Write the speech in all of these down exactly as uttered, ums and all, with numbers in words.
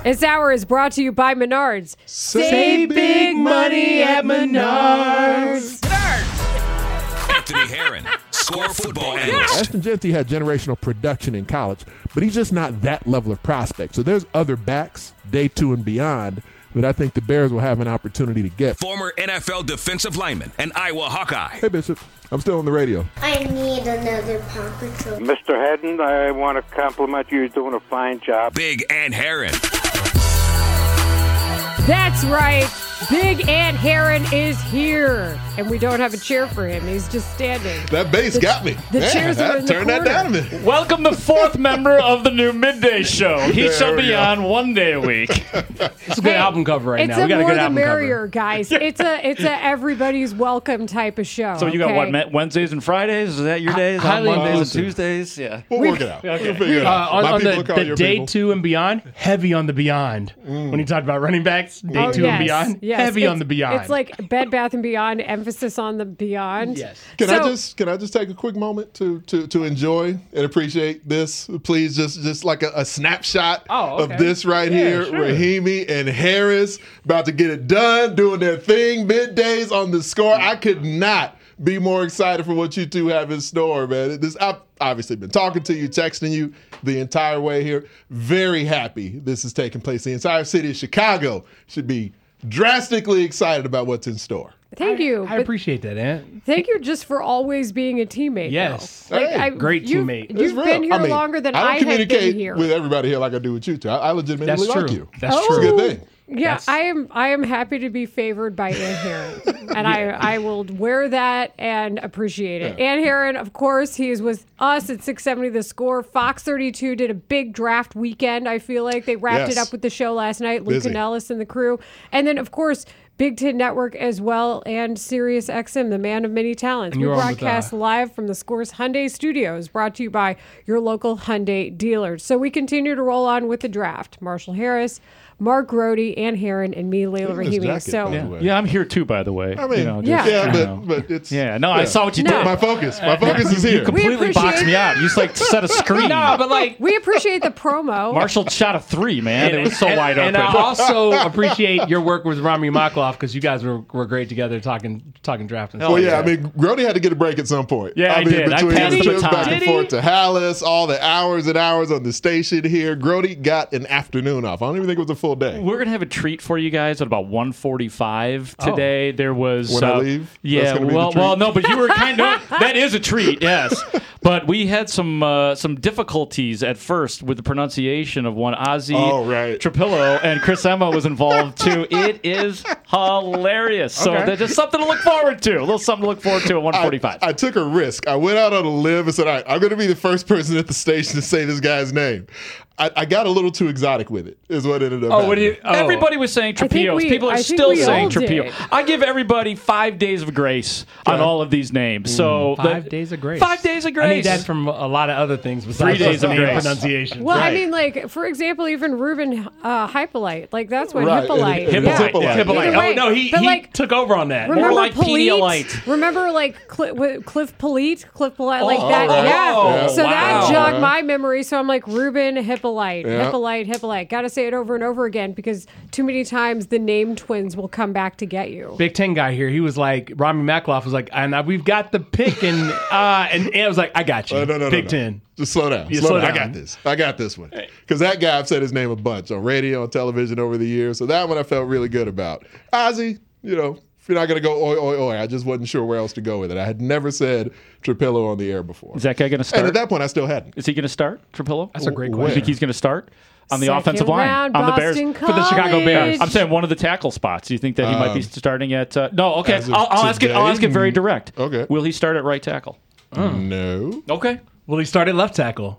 This hour is brought to you by Menards. Save big money at Menards. Menards! Anthony Herron, Score Football Analyst. Ashton Jeanty had generational production in college, but he's just not that level of prospect. So there's other backs, day two and beyond, that I think the Bears will have an opportunity to get. Former N F L defensive lineman and Iowa Hawkeye. Hey, Bishop. I'm still on the radio. I need another Paw Patrol. Mister Hedden, I want to compliment you. You're doing a fine job. Big Ant Herron. That's right. Big Ant Herron is here. And we don't have a chair for him. He's just standing. That bass the, got me. The Man, chairs are in the Turn that corner. down a minute. Welcome the fourth member of the new Midday Show. He There shall we be go. on one day a week. It's a good album cover right It's now. We a got a more good the album merrier, cover. guys. It's a it's a everybody's welcome type of show. So you got okay? what, Met- Wednesdays and Fridays? Is that your days? On highly Mondays and inclusive. Tuesdays? Yeah. We'll work it out. Okay. We'll figure it out. Uh, on My on people the, will call the your day people. two and beyond, heavy on the beyond. When you talked about running backs, day Oh, two yes, and beyond, yes. heavy It's- on the beyond. It's like Bed Bath and Beyond, emphasis on the beyond. Yes. Can So- I just can I just take a quick moment to to to enjoy and appreciate this? Please, just just like a, a snapshot Oh, okay. of this right Yeah, here. sure. Rahimi and Harris about to get it done, doing their thing middays on the Score. I could not be more excited for what you two have in store, man. This I've obviously been talking to you, texting you the entire way here. Very happy this is taking place. The entire city of Chicago should be drastically excited about what's in store. Thank you. I but appreciate that, Ant. thank you just for always being a teammate. Yes. though. Like, Hey, I, great you've- teammate. It's You've real. been here I mean, longer than I I, don't have communicate been here. with everybody here like I do with you two. I, I legitimately That's like true. you. That's Oh. true. It's a good thing. Yeah, Yes. I am. I am happy to be favored by Ann Herron, and I I will wear that and appreciate it. Yeah. Ann Herron, of course, he is with us at six seventy The Score. Fox thirty-two did a big draft weekend. I feel like they wrapped it Yes. up with the show last night. Luke Busy. and Ellis and the crew, and then of course Big Ten Network as well, and Sirius X M, the man of many talents. And We you're on with, broadcast uh, live from the Score's Hyundai Studios, brought to you by your local Hyundai dealers. So we continue to roll on with the draft. Marshall Harris, Mark Grody, Ann Herron, and me, Layla Look at this Rahimi. jacket, So by the Yeah. way. yeah, I'm here too, by the way. I mean, You know, just, Yeah. yeah, you know. but but it's Yeah, no, I saw what you No. did. My focus, my focus is here. Completely appreciate- boxed me out. You just like set a screen. No, but like, we appreciate the promo. Marshall shot a three, man. It was so and, wide and open. I also appreciate your work with Rami Makloff because you guys were, were great together talking talking draft and stuff. Well, yeah, I mean, Grody had to get a break at some point. Yeah, I I mean, did. I between passed the the trips baton. back and Did he? forth to Hallis, all the hours and hours on the station here. Grody got an afternoon off. I don't even think it was a full day. We're gonna have a treat for you guys at about one forty-five today. There was When I uh, leave? That's Yeah, gonna be the well, treat? well, no, but you were kind of that is a treat, yes. But we had some uh, some difficulties at first with the pronunciation of one Ozzy Oh, right. Trapillo, and Chris Emma was involved too. It is hilarious. So Okay. that's just something to look forward to. A little something to look forward to at one forty-five. I, I took a risk. I went out on a limb and said, all right, I'm going to be the first person at the station to say this guy's name. I, I got a little too exotic with it, is what ended up Oh, what do happening. you? Oh. Everybody was saying I think Trapillos. we- People are I think still we saying all Trapillo. did. I give everybody five days of grace on all of these names. So Five the- days of grace. Five days of grace. I need that from a lot of other things besides Three days the of name grace. pronunciation. well, I right. mean, like, for example, even Ruben uh, Hypolite. Like, that's what Right, Hippolyte. and- and yeah. Hippolyte. Hippolyte. Either way. Oh no, he, But, he like, took over on that. Remember like Polite? Pedialyte. Remember, like, Cl- Cliff Polite? Cliff Polite, like Oh, that? right. Yeah. Yeah. So that Wow. jogged my memory. So I'm like, Ruben Hippolyte, Yeah. Hippolyte, Hippolyte. Got to say it over and over again because too many times the name twins will come back to get you. Big Ten guy here. He was like, Rami Makloff was like, and uh, we've got the pick, and uh, and, and I was like, I got you. Uh, no, no, no, Big no. Ten. Just slow down. Yeah, slow, slow down. I down. got this. I got this one. Because that guy, I've said his name a bunch on radio, on television over the years. So that one I felt really good about. Ozzy, you know, if you're not going to go oi, oi, oi, I just wasn't sure where else to go with it. I had never said Trapillo on the air before. Is that guy going to start? And at that point, I still hadn't. Is he going to start, Trapillo? That's a great Where? You question. think he's going to start on the Second offensive line round, on the Bears Boston For the Chicago Bears. College. I'm saying one of the tackle spots. Do you think that he might be starting at? Uh, no, okay. As of I'll, I'll ask it. I'll today? ask it very direct. Okay. Will he start at right tackle? No. Okay. Will he start at left tackle?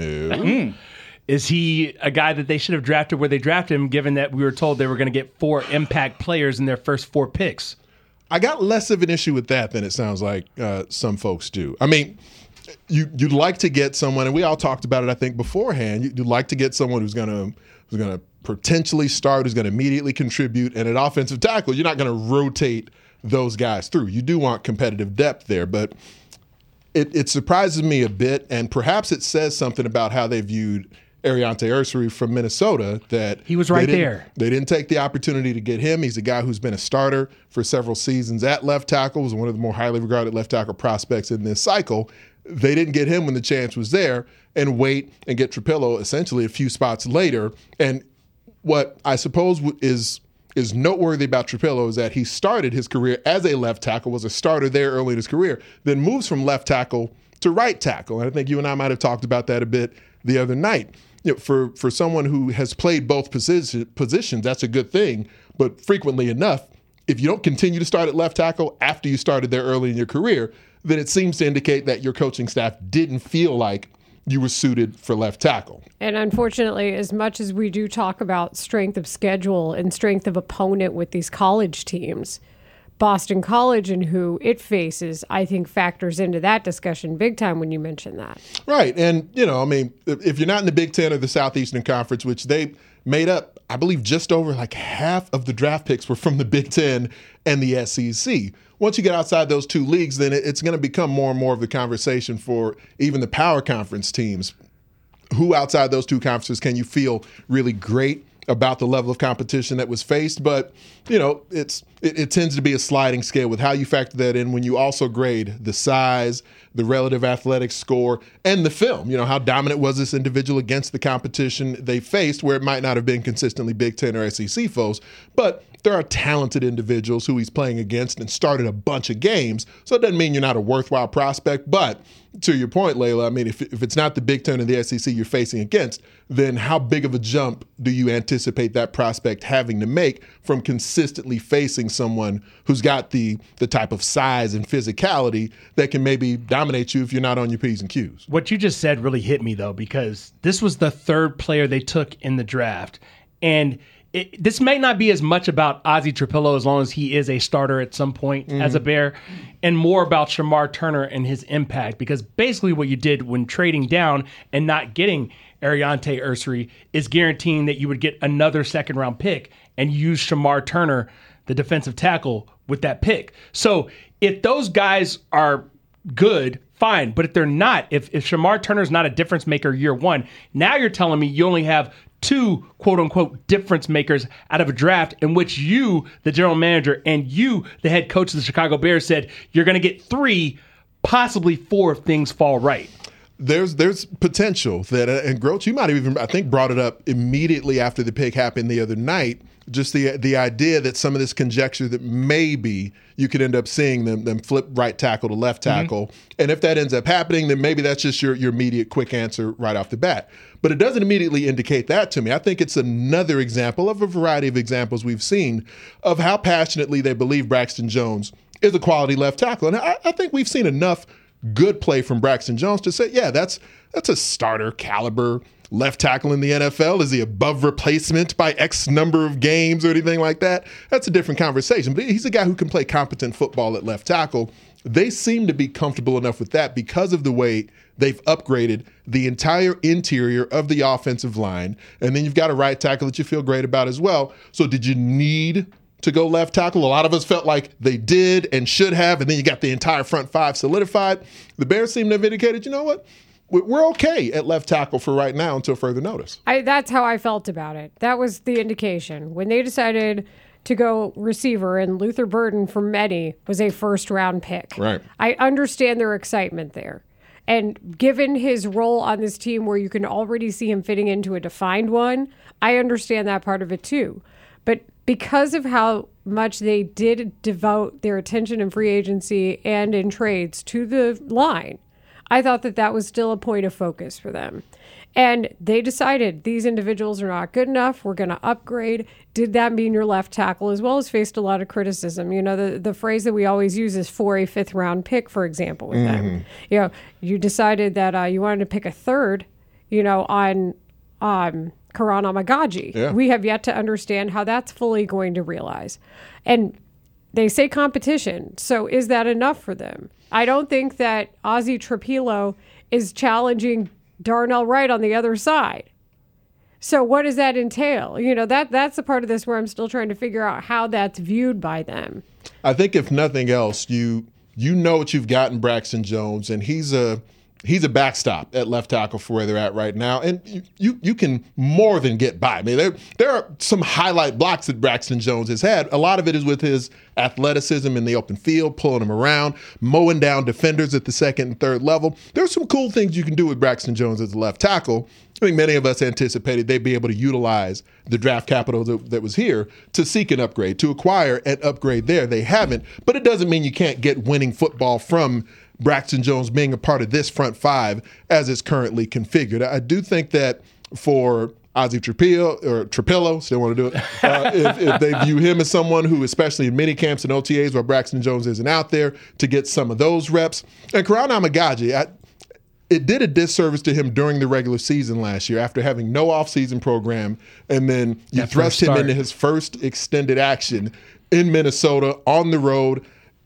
No. Is he a guy that they should have drafted where they drafted him, given that we were told they were going to get four impact players in their first four picks? I got less of an issue with that than it sounds like uh, some folks do. I mean, you you'd like to get someone, and we all talked about it, I think, beforehand. You- You'd like to get someone who's gonna who's gonna potentially start, who's gonna immediately contribute, and at offensive tackle, you're not gonna rotate those guys through. You do want competitive depth there, but it, it surprises me a bit, and perhaps it says something about how they viewed Ariante Ursary from Minnesota that he was right they there. They didn't take the opportunity to get him. He's a guy who's been a starter for several seasons at left tackle, was one of the more highly regarded left tackle prospects in this cycle. They didn't get him when the chance was there and wait and get Trapilo essentially a few spots later. And what I suppose is is noteworthy about Trapilo is that he started his career as a left tackle, was a starter there early in his career, then moves from left tackle to right tackle. And I think you and I might have talked about that a bit the other night. You know, for, for someone who has played both position, positions, that's a good thing. But frequently enough, if you don't continue to start at left tackle after you started there early in your career, then it seems to indicate that your coaching staff didn't feel like you were suited for left tackle. And unfortunately, as much as we do talk about strength of schedule and strength of opponent with these college teams, Boston College and who it faces, I think factors into that discussion big time when you mention that. Right. And, you know, I mean, if you're not in the Big Ten or the Southeastern Conference, which they made up, I believe just over like half of the draft picks were from the Big Ten and the S E C. Once you get outside those two leagues, then it's going to become more and more of the conversation for even the power conference teams. Who outside those two conferences can you feel really great about the level of competition that was faced? But, you know, it's it, it tends to be a sliding scale with how you factor that in when you also grade the size, the relative athletic score, and the film. You know, how dominant was this individual against the competition they faced, where it might not have been consistently Big Ten or S E C foes. But there are talented individuals who he's playing against and started a bunch of games. So it doesn't mean you're not a worthwhile prospect. But to your point, Layla, I mean, if, if it's not the Big Ten or the S E C you're facing against, then how big of a jump do you anticipate that prospect having to make from consistently facing someone who's got the the type of size and physicality that can maybe dominate you if you're not on your P's and Q's? What you just said really hit me, though, because this was the third player they took in the draft. And It, this may not be as much about Ozzie Trapilo as long as he is a starter at some point mm-hmm. as a Bear, and more about Shamar Turner and his impact, because basically what you did when trading down and not getting Ariante Ursary is guaranteeing that you would get another second round pick and use Shamar Turner, the defensive tackle, with that pick. So if those guys are good, fine. But if they're not, if, if Shamar Turner's not a difference maker year one, now you're telling me you only have two quote-unquote difference makers out of a draft in which you, the general manager, and you, the head coach of the Chicago Bears, said you're going to get three, possibly four if things fall right. There's there's potential that, uh, and Groach, you might have even, I think, brought it up immediately after the pick happened the other night, just the the idea that some of this conjecture that maybe you could end up seeing them them flip right tackle to left tackle. Mm-hmm. And if that ends up happening, then maybe that's just your, your immediate quick answer right off the bat. But it doesn't immediately indicate that to me. I think it's another example of a variety of examples we've seen of how passionately they believe Braxton Jones is a quality left tackle. And I, I think we've seen enough good play from Braxton Jones to say, yeah, that's that's a starter caliber left tackle in the N F L. Is he above replacement by X number of games or anything like that? That's a different conversation. But he's a guy who can play competent football at left tackle. They seem to be comfortable enough with that because of the way they've upgraded the entire interior of the offensive line. And then you've got a right tackle that you feel great about as well. So did you need to go left tackle? A lot of us felt like they did and should have, and then you got the entire front five solidified. The Bears seem to have indicated, you know what? We're okay at left tackle for right now until further notice. I, that's how I felt about it. That was the indication. When they decided to go receiver, and Luther Burden from Medi was a first-round pick. Right. I understand their excitement there. And given his role on this team where you can already see him fitting into a defined one, I understand that part of it too. But because of how much they did devote their attention in free agency and in trades to the line, I thought that that was still a point of focus for them. And they decided these individuals are not good enough. We're going to upgrade. Did that mean your left tackle, as well as faced a lot of criticism? You know, the, the phrase that we always use is for a fifth round pick, for example, with mm-hmm. them. You know, you decided that uh, you wanted to pick a third, you know, on um, Karan Amagaji. Yeah. We have yet to understand how that's fully going to realize. And they say competition. So is that enough for them? I don't think that Ozzie Trapilo is challenging Darnell Wright on the other side. So what does that entail? You know, that that's the part of this where I'm still trying to figure out how that's viewed by them. I think if nothing else, you you know what you've got in Braxton Jones, and he's a he's a backstop at left tackle for where they're at right now. And you you, you can more than get by. I mean, there, there are some highlight blocks that Braxton Jones has had. A lot of it is with his athleticism in the open field, pulling them around, mowing down defenders at the second and third level. There's some cool things you can do with Braxton Jones as a left tackle. I think many of us anticipated they'd be able to utilize the draft capital that, that was here to seek an upgrade, to acquire an upgrade there. They haven't, but it doesn't mean you can't get winning football from Braxton Jones being a part of this front five as it's currently configured. I do think that for Ozzie Trapillo, or Trapillo, still want to do it, uh, if, if they view him as someone who, especially in mini camps and O T As where Braxton Jones isn't out there, to get some of those reps. And Karan Amagaji, I, it did a disservice to him during the regular season last year after having no offseason program, and then you That thrust first him start. into his first extended action in Minnesota on the road.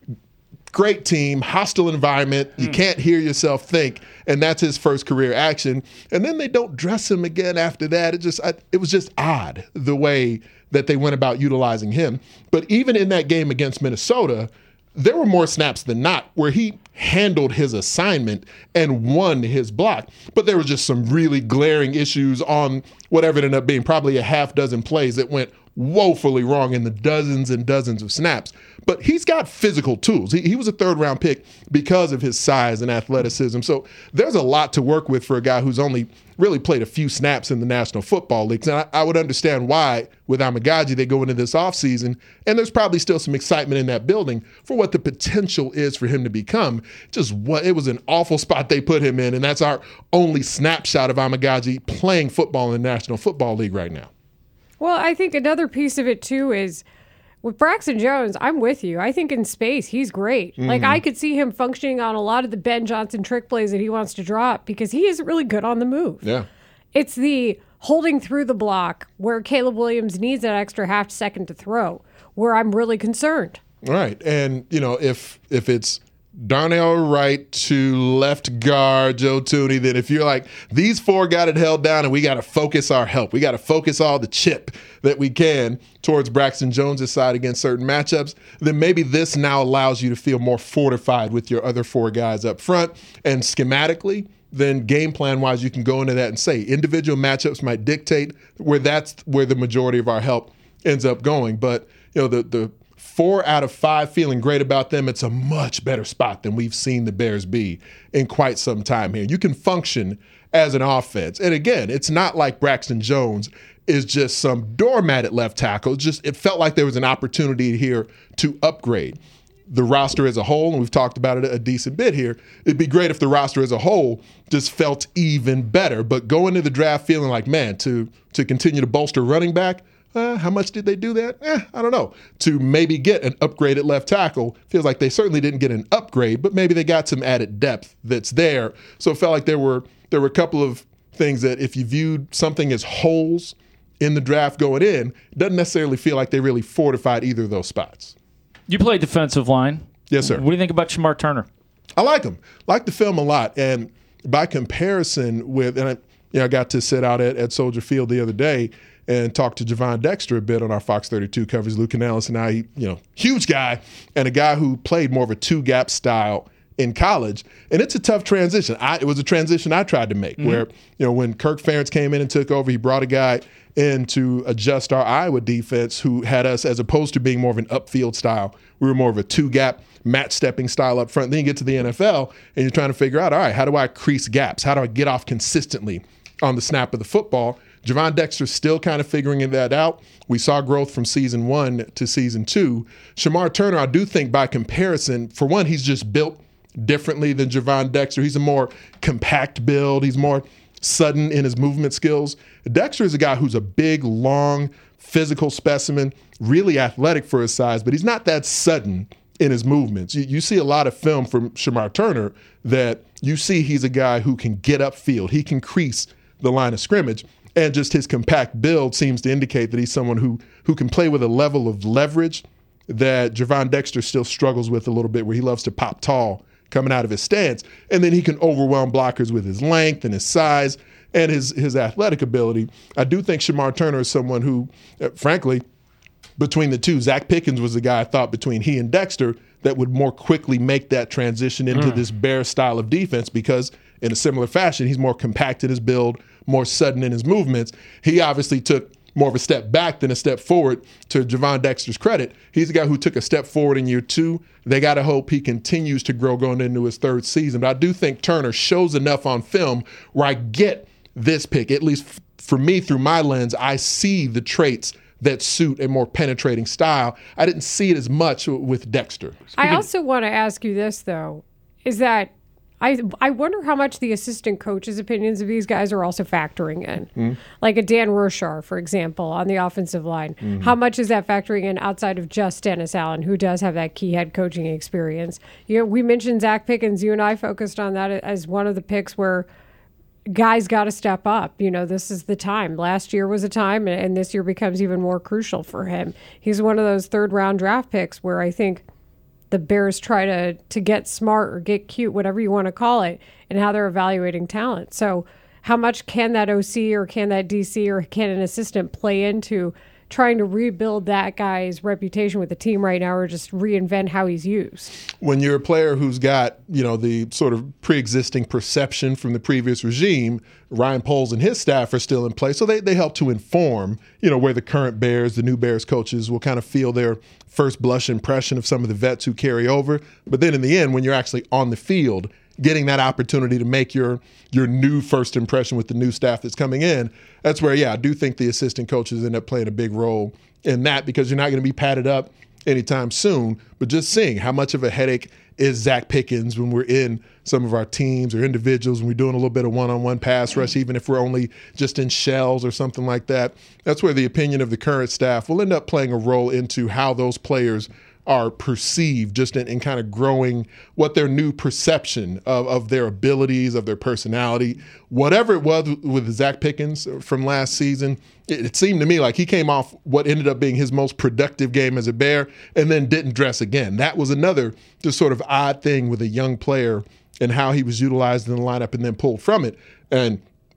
Great team, hostile environment. You Mm. can't hear yourself think, and that's his first career action. And then they don't dress him again after that. It just, I, it was just odd the way that they went about utilizing him. But even in that game against Minnesota, there were more snaps than not where he handled his assignment and won his block. But there was just some really glaring issues on whatever it ended up being, probably a half dozen plays that went woefully wrong in the dozens and dozens of snaps. But he's got physical tools. He, he was a third round pick because of his size and athleticism. So there's a lot to work with for a guy who's only really played a few snaps in the National Football League. And I, I would understand why with Amagaji they go into this offseason, and there's probably still some excitement in that building for what the potential is for him to become. Just what it was an awful spot they put him in, and that's our only snapshot of Amagaji playing football in the National Football League right now. Well, I think another piece of it too is with Braxton Jones, I'm with you. I think in space, he's great. Mm-hmm. Like I could see him functioning on a lot of the Ben Johnson trick plays that he wants to drop because he is really good on the move. Yeah. It's the holding through the block where Caleb Williams needs that extra half second to throw, where I'm really concerned. All right. And, you know, if if it's Darnell Wright to left guard Joe Thuney, then if you're like, these four got it held down and we got to focus our help, we got to focus all the chip that we can towards Braxton Jones' side against certain matchups, then maybe this now allows you to feel more fortified with your other four guys up front. And schematically, then game plan wise, you can go into that and say individual matchups might dictate where that's where the majority of our help ends up going. But, you know, the the Four out of five, feeling great about them. It's a much better spot than we've seen the Bears be in quite some time here. You can function as an offense. And again, it's not like Braxton Jones is just some doormat at left tackle. It's just it felt like there was an opportunity here to upgrade the roster as a whole, and we've talked about it a decent bit here. It'd be great if the roster as a whole just felt even better. But going into the draft feeling like, man, to to continue to bolster running back, Uh, how much did they do that? Eh, I don't know. To maybe get an upgrade at left tackle, feels like they certainly didn't get an upgrade, but maybe they got some added depth that's there. So it felt like there were there were a couple of things that if you viewed something as holes in the draft going in, it doesn't necessarily feel like they really fortified either of those spots. You play defensive line. Yes, sir. What do you think about Shamar Turner? I like him. Like the film a lot. And by comparison with, and I, you know, I got to sit out at, at Soldier Field the other day and talk to Javon Dexter a bit on our Fox thirty-two coverage. Luke Canellis and I, you know, huge guy and a guy who played more of a two-gap style in college. And it's a tough transition. I, it was a transition I tried to make mm-hmm. where, you know, when Kirk Ferentz came in and took over, he brought a guy in to adjust our Iowa defense who had us, as opposed to being more of an upfield style, we were more of a two-gap match stepping style up front. Then you get to the N F L and you're trying to figure out, all right, how do I crease gaps? How do I get off consistently on the snap of the football? Javon Dexter's still kind of figuring that out. We saw growth from season one to season two. Shamar Turner, I do think by comparison, for one, he's just built differently than Javon Dexter. He's a more compact build. He's more sudden in his movement skills. Dexter is a guy who's a big, long, physical specimen, really athletic for his size, but he's not that sudden in his movements. You, you see a lot of film from Shamar Turner that you see he's a guy who can get upfield. He can crease the line of scrimmage. And just his compact build seems to indicate that he's someone who who can play with a level of leverage that Javon Dexter still struggles with a little bit, where he loves to pop tall coming out of his stance. And then he can overwhelm blockers with his length and his size and his, his athletic ability. I do think Shamar Turner is someone who, uh, frankly, between the two, Zach Pickens was the guy I thought between he and Dexter that would more quickly make that transition into mm. this Bear style of defense, because in a similar fashion. He's more compact in his build, more sudden in his movements. He obviously took more of a step back than a step forward. To Javon Dexter's credit, he's a guy who took a step forward in year two. They got to hope he continues to grow going into his third season. But I do think Turner shows enough on film where I get this pick, at least f- for me through my lens. I see the traits that suit a more penetrating style. I didn't see it as much with Dexter. I also want to ask you this, though, is that I I wonder how much the assistant coaches' opinions of these guys are also factoring in. Mm-hmm. Like a Dan Roshar, for example, on the offensive line. Mm-hmm. How much is that factoring in outside of just Dennis Allen, who does have that key head coaching experience? You know, we mentioned Zach Pickens. You and I focused on that as one of the picks where guys got to step up. You know, this is the time. Last year was a time, and this year becomes even more crucial for him. He's one of those third-round draft picks where I think the Bears try to to get smart or get cute, whatever you want to call it, and how they're evaluating talent. So how much can that O C or can that D C or can an assistant play into trying to rebuild that guy's reputation with the team right now, or just reinvent how he's used? When you're a player who's got, you know, the sort of pre-existing perception from the previous regime, Ryan Poles and his staff are still in place, so they, they help to inform, you know, where the current Bears, the new Bears coaches will kind of feel their first blush impression of some of the vets who carry over. But then in the end, when you're actually on the field, getting that opportunity to make your your new first impression with the new staff that's coming in, that's where, yeah, I do think the assistant coaches end up playing a big role in that, because you're not going to be padded up anytime soon. But just seeing how much of a headache is Zach Pickens when we're in some of our teams or individuals, when we're doing a little bit of one-on-one pass rush, even if we're only just in shells or something like that, that's where the opinion of the current staff will end up playing a role into how those players are perceived, just in, in kind of growing what their new perception of, of their abilities, of their personality. Whatever it was with Zach Pickens from last season, it, it seemed to me like he came off what ended up being his most productive game as a Bear and then didn't dress again. That was another just sort of odd thing with a young player and how he was utilized in the lineup and then pulled from it. And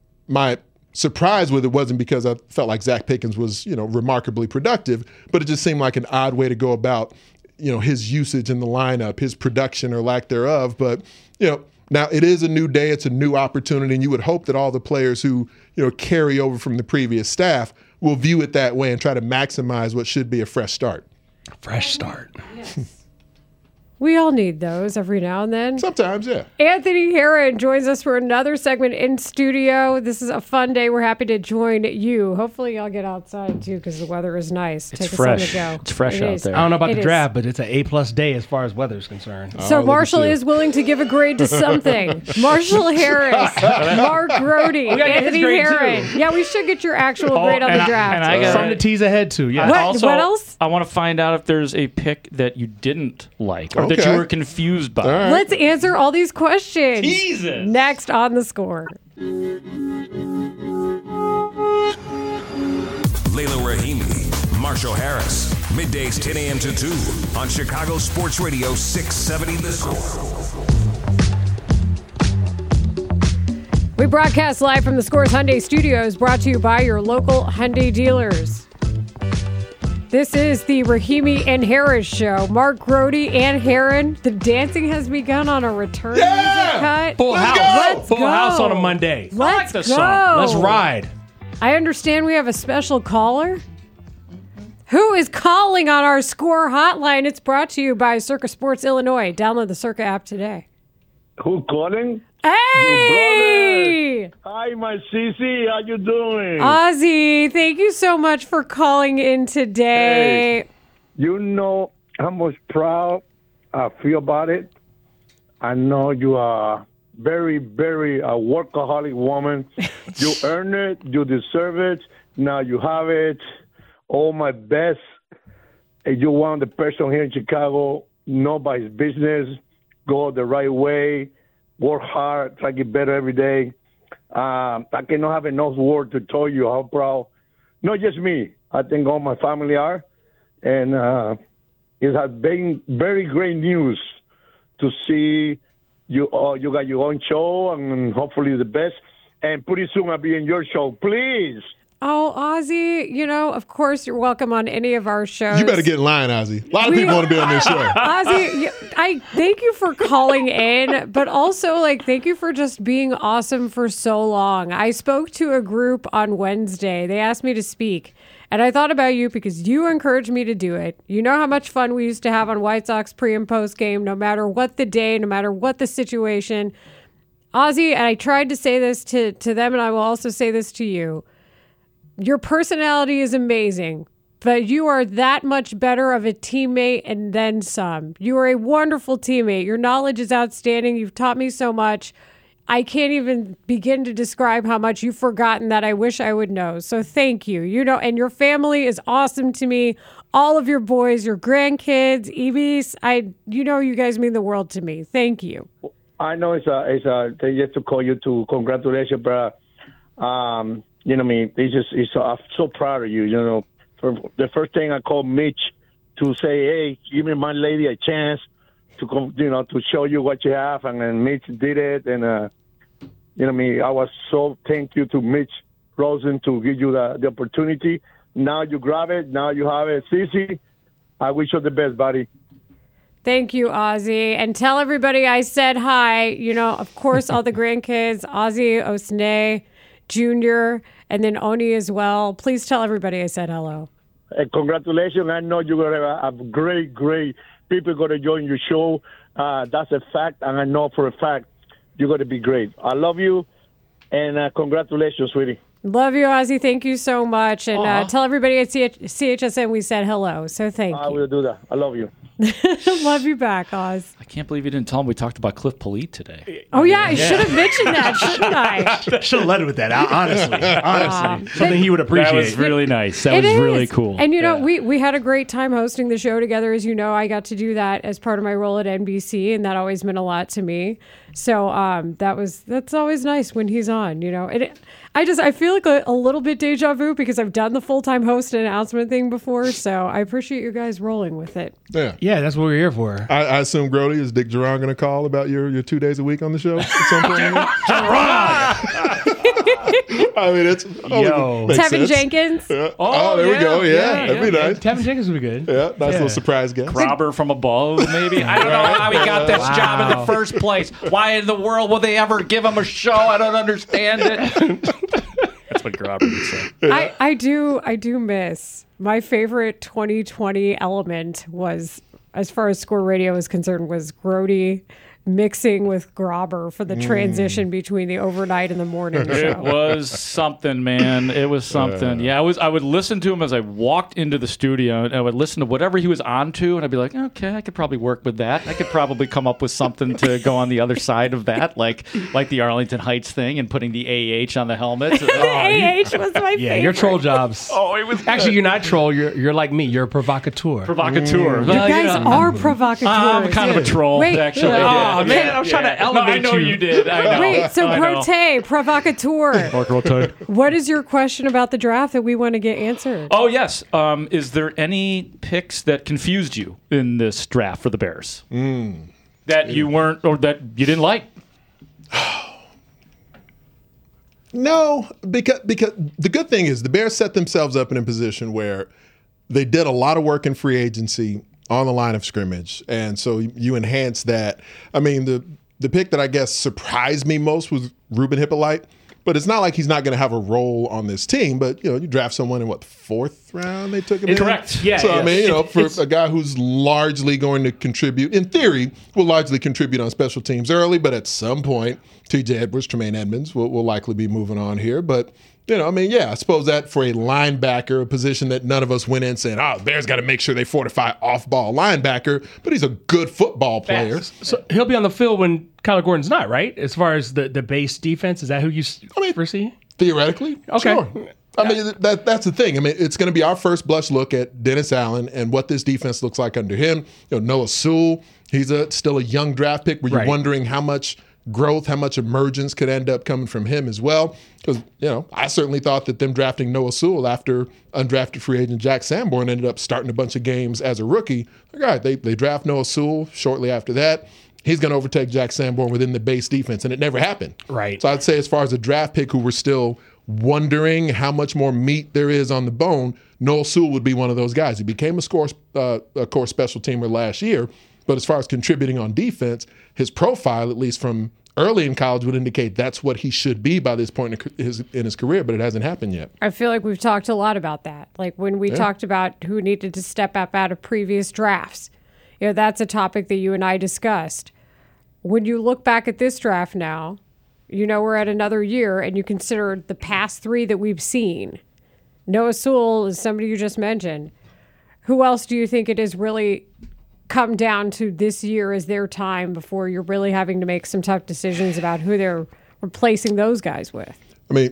my surprise with it wasn't because I felt like Zach Pickens was, you know, remarkably productive, but it just seemed like an odd way to go about, you know, his usage in the lineup, his production or lack thereof. But, you know, now it is a new day, it's a new opportunity, and you would hope that all the players who, you know, carry over from the previous staff will view it that way and try to maximize what should be a fresh start. Fresh start. Yes. We all need those every now and then. Sometimes, yeah. Anthony Herron joins us for another segment in studio. This is a fun day. We're happy to join you. Hopefully, y'all get outside too, because the weather is nice. It's Take fresh. us on the go. It's fresh It out is. there. I don't know about It the is. draft, but it's an A-plus day as far as weather is concerned. So Oh, look Marshall at you. is willing to give a grade to something. Marshall Harris, Mark Grody, gotta get his Anthony grade, Herron. too. Yeah, we should get your actual Oh, grade on and the I- draft. and I got- Something to tease ahead to, yeah. What? Also, what else? I want to find out if there's a pick that you didn't like or that Okay. you were confused by. All right. Let's answer all these questions. Jesus. Next on The Score. Layla Rahimi, Marshall Harris. Middays ten a.m. to two on Chicago Sports Radio six seventy The Score. We broadcast live from the Scores Hyundai Studios, brought to you by your local Hyundai dealers. This is the Rahimi and Harris show. Mark Grody and Herron. The dancing has begun on a return Yeah! music cut. Full Let's house. go! Let's Full go. house on a Monday. Let's the go. song. Let's ride. I understand we have a special caller. Who is calling on our Score hotline? It's brought to you by Circa Sports Illinois. Download the Circa app today. Who calling? Hey! Hi, my Cece. How you doing? Ozzy, thank you so much for calling in today. Hey. You know how much proud I feel about it. I know you are very, very a workaholic woman. You earn it. You deserve it. Now you have it. All my best. And you're one of the person here in Chicago, know by his business, go the right way, work hard, try to get better every day. Um, I cannot have enough words to tell you how proud, not just me, I think all my family are. And uh, it has been very great news to see you uh, you got your own show, and hopefully the best. And pretty soon I'll be in your show. Please. Oh, Ozzy, you know, of course you're welcome on any of our shows. You better get in line, Ozzy. A lot of We- people want to be on this show. Ozzy, you- I thank you for calling in, but also like thank you for just being awesome for so long. I spoke to a group on Wednesday. They asked me to speak, and I thought about you because you encouraged me to do it. You know how much fun we used to have on White Sox pre and post game, no matter what the day, no matter what the situation. Ozzy, and I tried to say this to, to them, and I will also say this to you. Your personality is amazing, but you are that much better of a teammate and then some. You are a wonderful teammate. Your knowledge is outstanding. You've taught me so much. I can't even begin to describe how much you've forgotten that I wish I would know. So thank you. You know, and your family is awesome to me. All of your boys, your grandkids, Evis, I, you know, you guys mean the world to me. Thank you. I know it's a, it's a, they just to call you to congratulations, but, um, you know, me, they just, it's, I'm so proud of you. You know, for the first thing I called Mitch to say, hey, give me my lady a chance to come, you know, to show you what you have, and then Mitch did it, and uh, you know, me, I was so thank you to Mitch Rosen to give you the, the opportunity. Now you grab it, now you have it, Cece. I wish you the best, buddy. Thank you, Ozzy. And tell everybody I said hi. You know, of course, all the grandkids, Ozzy, Osnay, Junior, and then Oni as well. Please tell everybody I said hello. And congratulations. I know you're going to have a great, great people going to join your show. Uh, that's a fact, and I know for a fact you're going to be great. I love you, and uh, congratulations, sweetie. Love you, Ozzy. Thank you so much. And uh, tell everybody at C H S N we said hello. So thank I you. will do that. I love you. Love you back, Oz. I can't believe you didn't tell him we talked about Cliff Polite today. Oh, yeah. I should have mentioned that, shouldn't I? Should have led with that, honestly. Honestly. Something he would appreciate. That was really nice. That It was is. really cool. And, you know, Yeah. we, we had a great time hosting the show together. As you know, I got to do that as part of my role at N B C, and that always meant a lot to me. So um, that was that's always nice when he's on, you know. And it, I just I feel like a, a little bit deja vu because I've done the full-time host and announcement thing before. So I appreciate you guys rolling with it. Yeah. Yeah, that's what we're here for. I, I assume, Grody, is Dick Geron going to call about your, your two days a week on the show at some point? I mean, it's oh, Yo. it makes Tevin sense. Jenkins. Yeah. Oh, there we yeah, go. Yeah, yeah, that'd be yeah. nice. Tevin Jenkins would be good. Yeah, nice Yeah. little surprise guest. Robber from above, maybe. I don't know how he got this job in the first place. Why in the world will they ever give him a show? I don't understand it. That's what Robert would say. I, I do I do miss my favorite twenty twenty element was, as far as Score Radio is concerned, was Grody mixing with Grobber for the transition between the overnight and the morning It show. was something, man. It was something. Yeah, I was. I would listen to him as I walked into the studio, and I would listen to whatever he was on to, and I'd be like, okay, I could probably work with that. I could probably come up with something to go on the other side of that, like like the Arlington Heights thing and putting the A H on the helmet. A H was my Yeah, favorite. your troll jobs. Oh, it was Actually, you're not troll. You're you're like me. You're a provocateur. provocateur. You guys are provocateurs. I'm kind of a troll, Wait, actually. Oh, Yeah. man, I was trying to No, elevate I know you. you did. I know. Wait, so I know. Grote, provocateur. What is your question about the draft that we want to get answered? Oh, yes. Um, is there any picks that confused you in this draft for the Bears? That you weren't, or that you didn't like? No, because because the good thing is the Bears set themselves up in a position where they did a lot of work in free agency on the line of scrimmage, and so you enhance that. I mean, the the pick that I guess surprised me most was Ruben Hippolyte, but it's not like he's not going to have a role on this team. But you know, you draft someone in what, fourth round they took him in? Correct. Yeah, So I yes. mean, you know, It- for it's- a guy who's largely going to contribute, in theory, will largely contribute on special teams early, but at some point, T J Edwards, Tremaine Edmonds will, will likely be moving on here. But you know, I mean, yeah, I suppose that for a linebacker, a position that none of us went in saying, oh, Bears got to make sure they fortify off-ball linebacker, but he's a good football player. So he'll be on the field when Kyler Gordon's not, right? As far as the, the base defense, is that who you s- I mean, foresee? Theoretically, Okay. sure. I mean, that that's the thing. I mean, it's going to be our first blush look at Dennis Allen and what this defense looks like under him. You know, Noah Sewell, he's a still a young draft pick. Were you Right. wondering how much growth, how much emergence could end up coming from him as well? Because, you know, I certainly thought that them drafting Noah Sewell after undrafted free agent Jack Sanborn ended up starting a bunch of games as a rookie. Like, all right, they, they draft Noah Sewell shortly after that. He's going to overtake Jack Sanborn within the base defense, and it never happened. Right. So I'd say as far as a draft pick who we're still wondering how much more meat there is on the bone, Noah Sewell would be one of those guys. He became a score, uh, a core special teamer last year, but as far as contributing on defense, his profile, at least from early in college, would indicate that's what he should be by this point in his, in his career, but it hasn't happened yet. I feel like we've talked a lot about that. Like when we Yeah. talked about who needed to step up out of previous drafts. You know, that's a topic that you and I discussed. When you look back at this draft now, you know we're at another year, and you consider the past three that we've seen. Noah Sewell is somebody you just mentioned. Who else do you think it has really come down to this year as their time before you're really having to make some tough decisions about who they're replacing those guys with? I mean,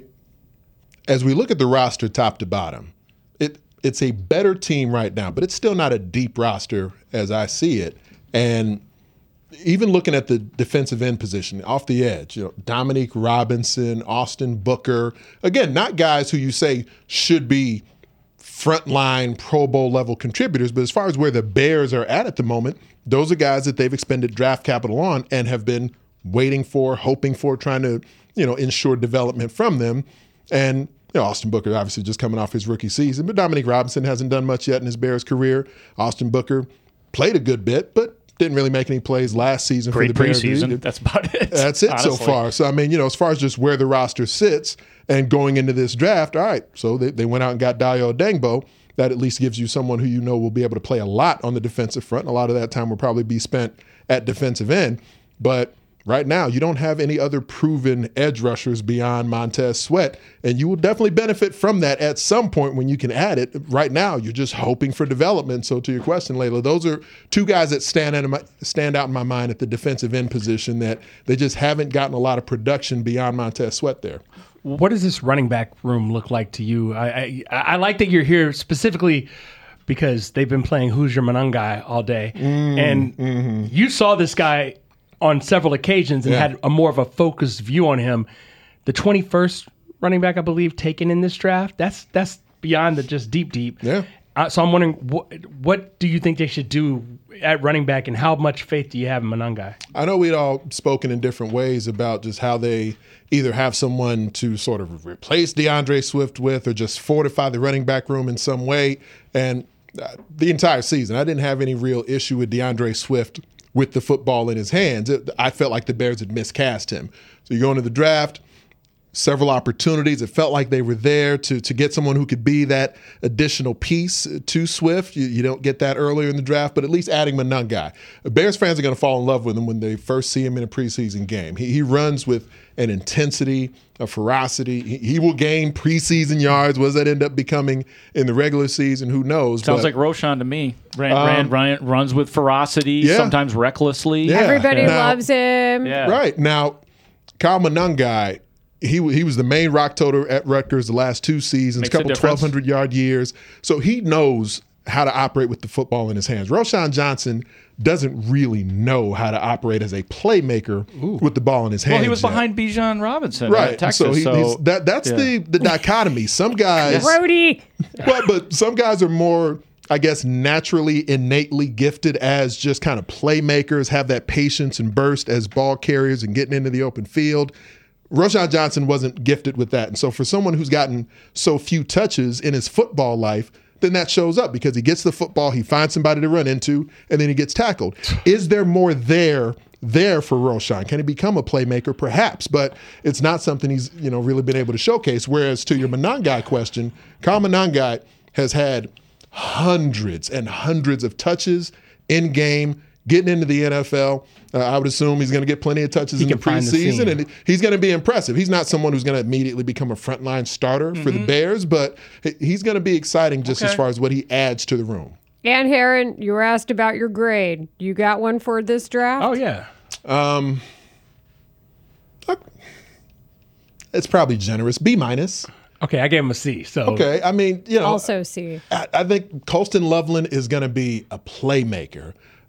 as we look at the roster top to bottom, it it's a better team right now, but it's still not a deep roster as I see it. And even looking at the defensive end position, off the edge, you know, Dominique Robinson, Austin Booker, again, not guys who you say should be frontline Pro Bowl level contributors, but as far as where the Bears are at at the moment, those are guys that they've expended draft capital on and have been waiting for, hoping for, trying to, you know, ensure development from them. And you know, Austin Booker obviously just coming off his rookie season, but Dominique Robinson hasn't done much yet in his Bears career. Austin Booker played a good bit, but didn't really make any plays last season Great for the Bears. preseason. That's about it. That's it honestly. so far. So, I mean, you know, as far as just where the roster sits and going into this draft, all right, so they, they went out and got Dayo Odengbo. That at least gives you someone who you know will be able to play a lot on the defensive front. And a lot of that time will probably be spent at defensive end. But right now, you don't have any other proven edge rushers beyond Montez Sweat, and you will definitely benefit from that at some point when you can add it. Right now, you're just hoping for development. So to your question, Layla, those are two guys that stand out, in my, stand out in my mind at the defensive end position that they just haven't gotten a lot of production beyond Montez Sweat there. What does this running back room look like to you? I I, I like that you're here specifically because they've been playing Who's Your Manungai all day. Mm, and mm-hmm. you saw this guy on several occasions and Yeah. had a more of a focused view on him. The twenty-first running back, I believe, taken in this draft, that's that's beyond the just deep, deep. Yeah. Uh, so I'm wondering, what, what do you think they should do at running back, and how much faith do you have in Manungai? I know we'd all spoken in different ways about just how they either have someone to sort of replace DeAndre Swift with or just fortify the running back room in some way. And uh, the entire season, I didn't have any real issue with DeAndre Swift with the football in his hands. It, I felt like the Bears had miscast him. So you go into the draft, several opportunities. It felt like they were there to to get someone who could be that additional piece to Swift. You, you don't get that earlier in the draft, but at least adding Manungai. Bears fans are going to fall in love with him when they first see him in a preseason game. He, he runs with an intensity, a ferocity. He, he will gain preseason yards. What does that end up becoming in the regular season? Who knows? Sounds but, like Roshan to me. Ran, Um, ran, ran, runs with ferocity, yeah. sometimes recklessly. Yeah. Everybody Now- loves him. Yeah. Right. Now, Kyle Manungai, he he was the main rock toter at Rutgers the last two seasons, Makes a couple difference. twelve hundred yard years. So he knows how to operate with the football in his hands. Roshan Johnson doesn't really know how to operate as a playmaker with the ball in his hands. Well, he was yet. behind Bijan Robinson Right. at Texas. so he, so he's, that that's yeah. the the dichotomy. Some guys Brody. well, but some guys are more, I guess, naturally, innately gifted as just kind of playmakers, have that patience and burst as ball carriers and getting into the open field. Roshan Johnson wasn't gifted with that. And so for someone who's gotten so few touches in his football life, then that shows up because he gets the football, he finds somebody to run into, and then he gets tackled. Is there more there there for Roshan? Can he become a playmaker? Perhaps, but it's not something he's, you know, really been able to showcase. Whereas to your Manungai question, Kyle Manungai has had hundreds and hundreds of touches in game, getting into the N F L. Uh, I would assume he's going to get plenty of touches He in the can find the preseason, seam. and he's going to be impressive. He's not someone who's going to immediately become a frontline starter for the Bears, but he- he's going to be exciting just as Okay. far as what he adds to the room. And Heron, you were asked about your grade. You got one for this draft? Oh, yeah. Um, it's probably generous. B minus. Okay, I gave him a C. So Okay, I mean, you know, Also C. I, I think Colston Loveland is going to be a playmaker.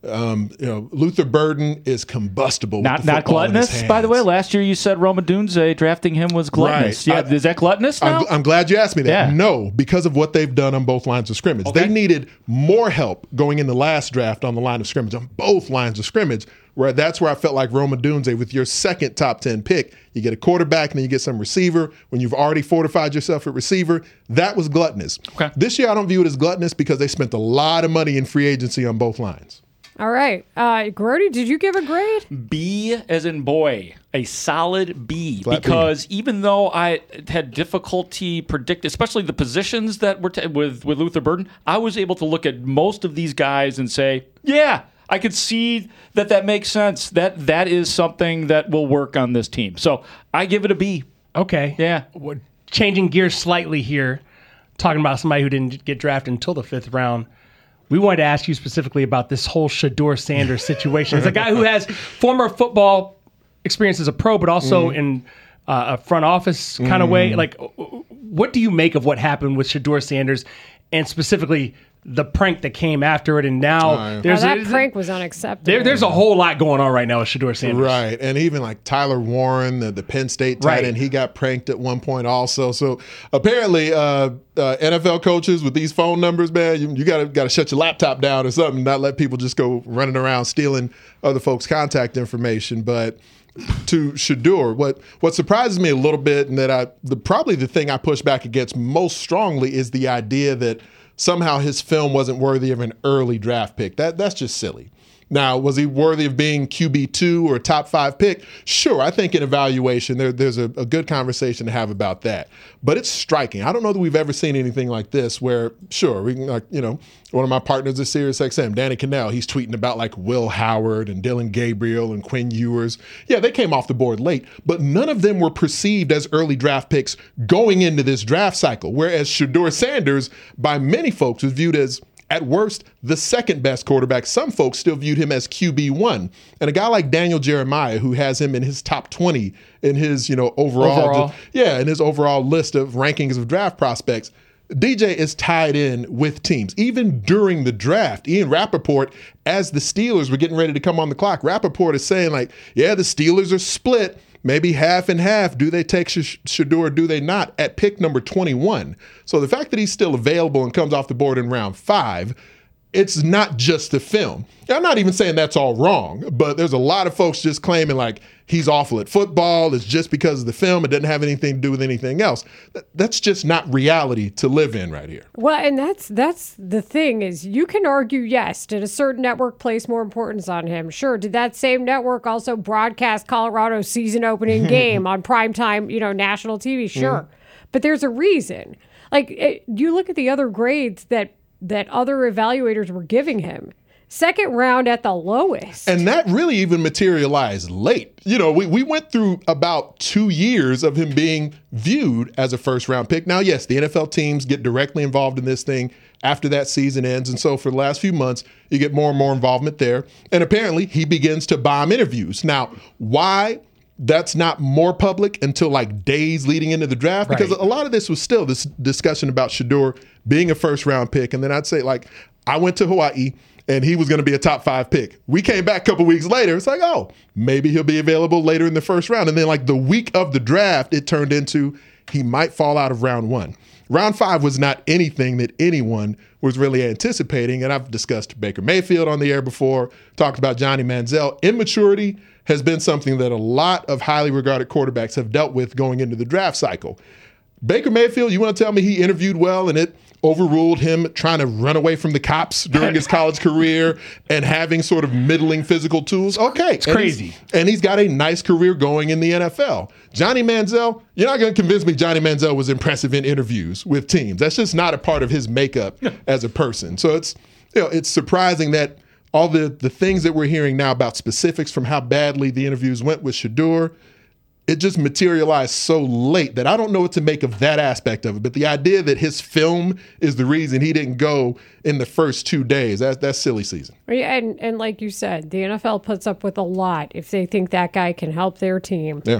Um, you know, Luther Burden is combustible. Not with the not football in his gluttonous, by the way. hands. Last year you said Roma Dunze drafting him was gluttonous. Right. Yeah, I- is that gluttonous now? I'm, I'm glad you asked me that. Yeah. No, because of what they've done on both lines of scrimmage. Okay. They needed more help going in the last draft on the line of scrimmage, on both lines of scrimmage, where that's where I felt like Roma Dunze, with your second top ten pick, you get a quarterback and then you get some receiver when you've already fortified yourself at receiver. That was gluttonous. Okay. This year I don't view it as gluttonous because they spent a lot of money in free agency on both lines. All right. Uh, Grody, did you give a grade? B as in boy, a solid B. Flat B. Because even though I had difficulty predicting, especially the positions that were t- with with Luther Burden, I was able to look at most of these guys and say, yeah, I could see that that makes sense. That that is something that will work on this team. So I give it a B. Okay. Yeah. What- Changing gears slightly here, talking about somebody who didn't get drafted until the fifth round. We wanted to ask you specifically about this whole Shedeur Sanders situation. As a guy who has former football experience as a pro, but also Mm. in uh, a front office kind of Mm. way, like, what do you make of what happened with Shedeur Sanders, and specifically the prank that came after it? And now Right. there's Now, that a, prank was unacceptable. there, there's a whole lot going on right now with Shedeur Sanders. Right. And even like Tyler Warren, the, the Penn State tight Right. end, he got pranked at one point also. So apparently uh, uh, N F L coaches with these phone numbers, man, you, you gotta gotta shut your laptop down or something, not let people just go running around stealing other folks' contact information. But to Shedeur, what what surprises me a little bit, and that I the probably the thing I push back against most strongly, is the idea that somehow his film wasn't worthy of an early draft pick. That that's just silly. Now, was he worthy of being Q B two or a top five pick? Sure, I think in evaluation there, there's a, a good conversation to have about that. But it's striking. I don't know that we've ever seen anything like this where, sure, we can, like, you know, one of my partners at SiriusXM, Danny Cannell, he's tweeting about like Will Howard and Dylan Gabriel and Quinn Ewers. Yeah, they came off the board late, but none of them were perceived as early draft picks going into this draft cycle, whereas Shedeur Sanders, by many folks, was viewed as, at worst, the second best quarterback. Some folks still viewed him as Q B one. And a guy like Daniel Jeremiah, who has him in his top twenty in his, you know, overall, Overall. yeah, in his overall list of rankings of draft prospects, D J is tied in with teams. Even during the draft, Ian Rappaport, as the Steelers were getting ready to come on the clock, Rappaport is saying, like, yeah, the Steelers are split. Maybe half and half. Do they take Sh- Shedeur? Do they not? At pick number twenty-one. So the fact that he's still available and comes off the board in round five, it's not just the film. I'm not even saying that's all wrong, but there's a lot of folks just claiming like he's awful at football. It's just because of the film. It doesn't have anything to do with anything else. Th- That's just not reality to live in right here. Well, and that's that's the thing is you can argue, yes, did a certain network place more importance on him? Sure. Did that same network also broadcast Colorado's season opening game on primetime, you know, national T V? Sure. Mm-hmm. But there's a reason. Like it, you look at the other grades that that other evaluators were giving him. Second round at the lowest. And that really even materialized late. You know, we, we went through about two years of him being viewed as a first round pick. Now, yes, the N F L teams get directly involved in this thing after that season ends. And so for the last few months, you get more and more involvement there. And apparently he begins to bomb interviews. Now, why that's not more public until like days leading into the draft? Because Right. a lot of this was still this discussion about Shedeur being a first round pick. And then I'd say, like, I went to Hawaii and he was going to be a top five pick. We came back a couple weeks later. It's like, oh, maybe he'll be available later in the first round. And then like the week of the draft, it turned into he might fall out of round one. Round five was not anything that anyone was really anticipating. And I've discussed Baker Mayfield on the air before, talked about Johnny Manziel. Immaturity has been something that a lot of highly regarded quarterbacks have dealt with going into the draft cycle. Baker Mayfield, you want to tell me he interviewed well and it overruled him trying to run away from the cops during his college career and having sort of middling physical tools? Okay. It's crazy. And he's got a nice career going in the N F L. Johnny Manziel, you're not going to convince me Johnny Manziel was impressive in interviews with teams. That's just not a part of his makeup as a person. So it's, you know, it's surprising that all the, the things that we're hearing now about specifics from how badly the interviews went with Shedeur, it just materialized so late that I don't know what to make of that aspect of it. But the idea that his film is the reason he didn't go in the first two days, that's, that's silly season. And and like you said, the N F L puts up with a lot if they think that guy can help their team. Yeah.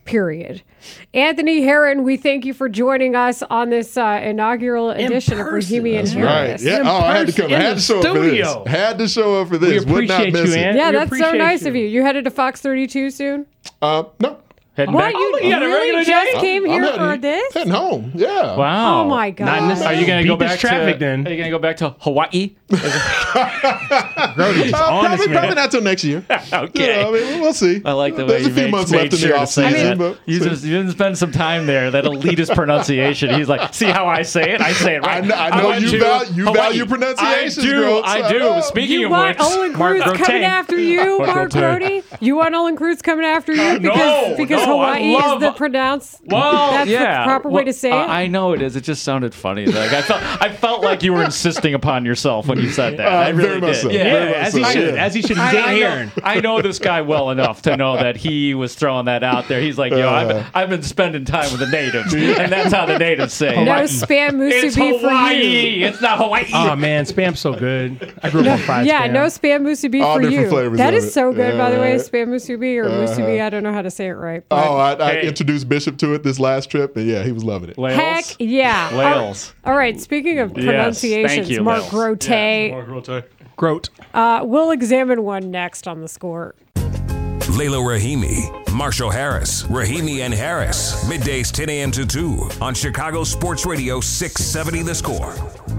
period. Anthony Herron, we thank you for joining us on this uh, inaugural edition of Rahimi and Harris. Right. Yeah. In Oh, I had to come. I person, had in to show the up for this. studio. Had to show up for this. We Would not appreciate miss you, it. Ant. Yeah, We that's so appreciate nice you. of you. You headed to Fox thirty-two soon? Uh, no. Heading What? back. You, you had a really regular just day? came I'm here heading- for this? Heading home. Yeah. Wow. Oh, my God. Not in this- Are you going to Beat go this back traffic to? then. Are you going to go back to Hawaii? Brody's Uh, honest, probably, man. probably not till next year. Okay. You know, I mean, we'll see. I like the way There's you a few made, months made left in sure the to off say season, that. but You just you didn't spend some time there. That elitist pronunciation. He's like, see how I say it? I say it right. I know- I know went you to val- you Hawaii. value pronunciations, I do. Groats. I I do. know. Speaking You of want which, Olin Mark Cruz Grote. coming after you, Mark Mark Grote. Brody? You want Olin Cruz coming after you Uh, because no, because no, I Hawaii love- is the pronounced. Well, that's yeah. the proper way Well, to say uh, it. I know it is. It just sounded funny. Like I felt, I felt like you were insisting upon yourself when you said that. Uh, I really very much did. so. Yeah, Very much as so, he should. yeah. As he should. He's I, Dan I, Heron. know, I know this guy well enough to know that he was throwing that out there. He's like, yo, I've, been- I've been spending time with the natives, and that's how the natives say. no it. spam It's musubi for Hawaii. you. It's not Hawaii. Oh man, spam's so good. I grew up on fried Yeah, spam. no spam musubi All for different you. flavors That of is it. so good, by the way. Yeah. Spam musubi or musubi. I don't know how to say it right. but- Oh, I, I Hey. introduced Bishop to it this last trip, and yeah, he was loving it. Lails. Heck yeah. Lails. All right, speaking of Yes, pronunciations, thank you, Mark Lails. Grote, Grote. uh, we'll examine one next on the score. Layla Rahimi, Marshall Harris, Rahimi and Harris. Middays ten a.m. to two on Chicago Sports Radio six seventy The Score.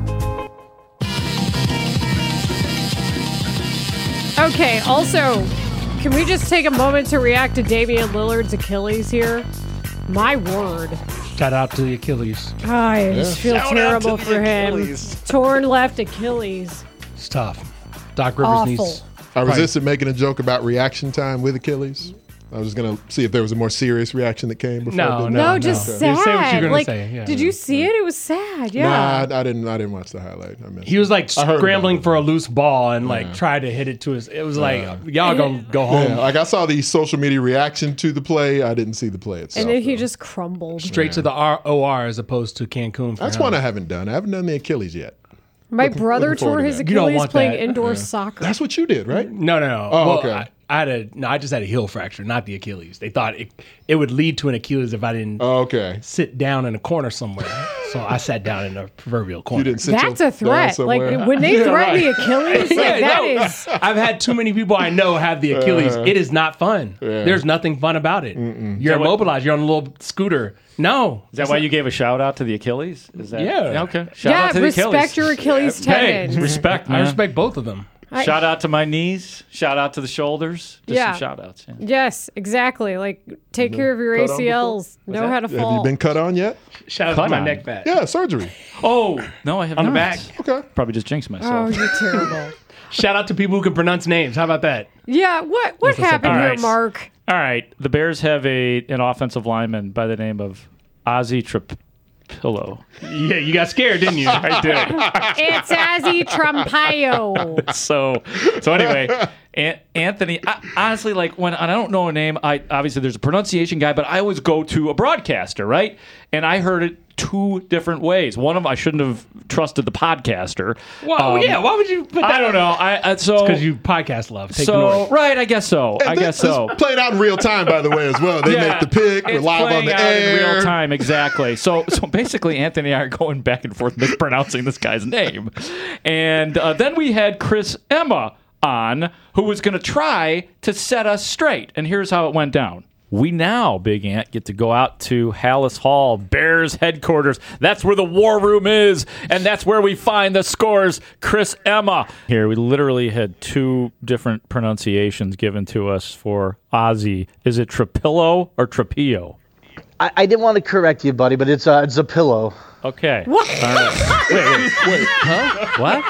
Okay, also, can we just take a moment to react to Damian Lillard's Achilles here? My word. Shout out to the Achilles. I just feel Shout out terrible to the for him. Achilles. Torn left Achilles. It's tough. Doc Rivers Awful. needs. I resisted making a joke about reaction time with Achilles. I was going to see if there was a more serious reaction that came before. I No, did no, No, that. just no. sad. You say what you're gonna like, say, yeah. did you see it? It was sad. Yeah. Nah, I, I didn't. I didn't watch the highlight. I missed He it. was like I heard scrambling about it. for a loose ball and like tried to hit it to his. It was like y'all gonna go home Yeah, like I saw the social media reaction to the play. I didn't see the play itself. and then he though. just crumbled. straight to the R- O R as opposed to Cancun. For That's him. one I haven't done. I haven't done the Achilles yet. My brother looking forward tore to his that. You don't Achilles want playing that. indoor soccer. That's what you did, right? No, no, no. Oh, well, okay. I, I had a no. I just had a heel fracture, not the Achilles. They thought it it would lead to an Achilles if I didn't Oh, okay. sit down in a corner somewhere. So I sat down in a proverbial corner. You didn't sit That's your- a threat. down Like somewhere? when they Yeah, threaten right. the Achilles, like Yeah, that no. is. I've had too many people I know have the Achilles. Uh-huh. It is not fun. Yeah. There's nothing fun about it. You're that what- immobilized. You're on a little scooter. No. Is that why you gave a shout out to the Achilles? Is that Yeah. Okay. Shout Yeah, out to the respect Achilles. your Achilles Hey, tendon. Respect, I man. respect both of them. I- Shout out to my knees. Shout out to the shoulders. Just Yeah. some shout outs. Yeah. Yes, exactly. Like take care of your cut on A C Ls. Know how to Have you fall. been cut on yet? Shout out Cut to my on. neck back. Yeah, surgery. Oh no, I have On not. the back. Okay. Probably just jinxed Oh, myself. you're terrible. Shout out to people who can pronounce names. How about that? Yeah, what what what's up. happened All here, right. Mark? All right, the Bears have a an offensive lineman by the name of Ozzy Trapillo. Yeah, you got scared, didn't you? I did. It's Azzy Trampaio. so so anyway, An- Anthony. I, honestly, like when and I don't know a name, I obviously there's a pronunciation guy, but I always go to a broadcaster, right? And I heard it two different ways. One of them, I shouldn't have trusted the podcaster. Well, Um, yeah. Why would you put that? I don't know. I, I so Because you podcast love. Take the so north. right. I guess so. I And guess this- so. It's played out in real time, by the way, as well. They Yeah, make the pick. We're it's live on playing the out air. in real time, exactly. So, so basically, Anthony and I are going back and forth mispronouncing this guy's name, and uh, then we had Chris Emma on, who was going to try to set us straight. And here's how it went down. We now, Big Ant, get to go out to Hallis Hall, Bears headquarters. That's where the war room is, and that's where we find the scores. Chris Emma. Here, we literally had two different pronunciations given to us for Ozzy. Is it Trapillo or Trapillo? I, I didn't want to correct you, buddy, but it's uh, it's a pillow. Okay. What? All right. Wait, wait, wait. Huh? What?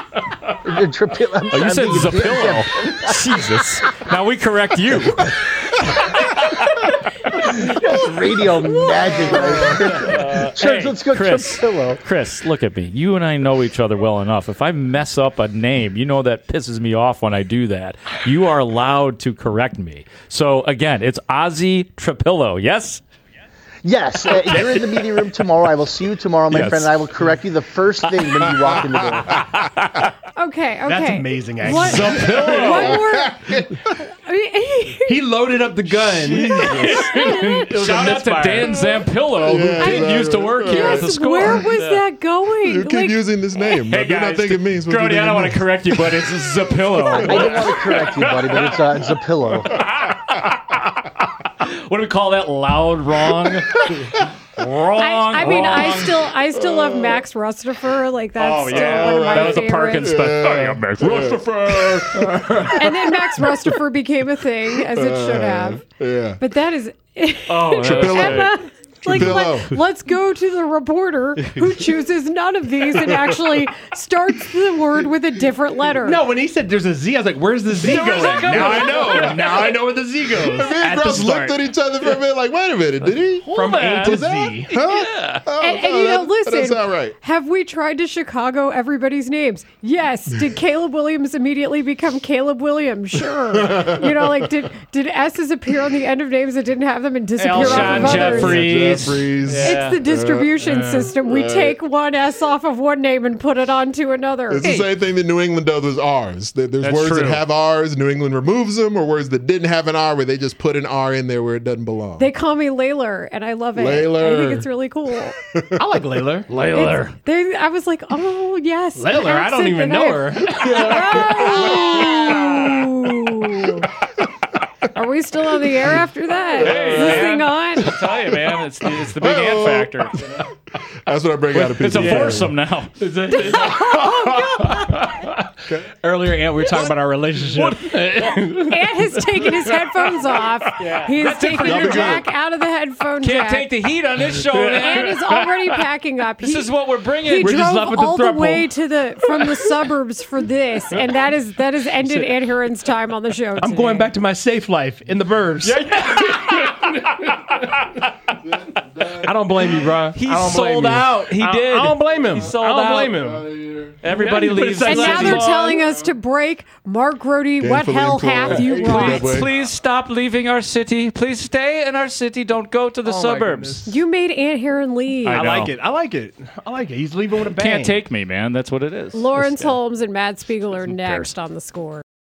Oh, Oh, you said Zapillo. Jesus. Now we correct you. Radio magic. Right? Church, Hey, let's go Chris. to pillow. Chris, look at me. You and I know each other well enough. If I mess up a name, you know that pisses me off when I do that. You are allowed to correct me. So, again, it's Ozzy Trapillo, yes? Yes, uh, you're in the meeting room tomorrow. I will see you tomorrow, my Yes. friend, and I will correct you the first thing when you walk in the door. okay, okay. That's amazing, actually. What, one more. I mean, He loaded up the gun. It was a Shout out to misfire. Dan Zampillo, who Yeah, did exactly. used to work here at the yes, score. where was Yeah. that going? You keep Like, using this name. Hey I do not guys, think it means what you Grody, think I it don't want to means. correct you, but it's Zapillo. I didn't want to correct you, buddy, but it's, uh, it's a pillow. What do we call that? Loud wrong. Wrong. I, I mean, I wrong. still, I still love Max Rustifer. Like that's Oh still yeah, one of my that was a favorites. Perkins special. Yeah. Max Rustifer. And then Max Rustifer became a thing, as it should have. Yeah. But that is Oh, that was Trapillo. great. Emma. Like, Trapillo. let, let's go to the reporter who chooses none of these and actually starts the word with a different letter. No, when he said there's a Z, I was like, where's the Z going? that going? Now I know. Now I know where the Z goes. Me and At the Grubbs start. looked at each other for a minute like, wait a minute, did he? From A man. to Was that? Z. Huh? Oh, And, and no, you know, that- listen, That sound right. have we tried to Chicago everybody's names? Yes. Did Caleb Williams immediately become Caleb Williams? Sure. You know, like, did did S's appear on the end of names that didn't have them and disappear off Alshon of others? Jeffries. Jeffries. It's the distribution system. We take one S off of one name and put it onto another. It's the same thing that New England does with R's. There- There's That's words that true. have R's, New England removes them, or words that didn't have an R where they just put an R in there where it doesn't belong. They call me Layler, and I love it. I Layler. think it's really cool. I like Layla. Layler. They, I was like, oh, yes. the Layla, I don't accent even that know I- her. Oh. Are we still on the air after that? Hey, Is this man. thing on? I'll tell you, man, it's the, it's the big ant Uh-oh. factor. That's what I bring out of people. It's a foursome now. Earlier, Ant, we were talking about our relationship. Ant has taken his headphones off. He's That's it for taken you, the jack John. out of the headphone Can't jack. take the heat on this show, Ant man. is already packing up. This He- is what we're bringing. He We're just left drove with the all the throuple. way to the from the suburbs for this, and that is that has ended Ant Heron's time on the show. I'm today. going back to my safe life in the burbs. I don't blame you, bro. He I don't blame sold you. out. He I- did. I don't blame him. He sold I don't out. blame him. Everybody Yeah, you put leaves. a And sex now tape they're on. telling us to break. Mark Grody, what Gainfully hell employed. hath you Please. wrought? Please. Please stop leaving our city. Please stay in our city. Don't go to the Oh, my suburbs. goodness. You made Ant Heron leave. I I know. like it. I like it. I like it. He's leaving with a bang. Can't take me, man. That's what it is. Lawrence Holmes and Matt Spiegel are cares? next on the score.